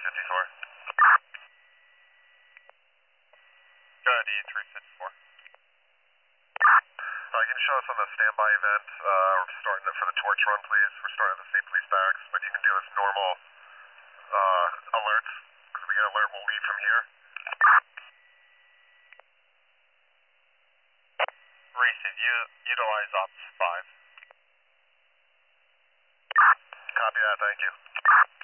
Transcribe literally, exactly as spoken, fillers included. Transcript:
fifty-four. Go ahead, E three fifty-four. Uh, you can show us on the standby event. Uh, we're starting it for the torch run, please. We're starting at the state police barracks, but you can do us normal uh, alerts, because we get alert, we'll leave from here. Receive, you utilize Ops five. Copy that, thank you.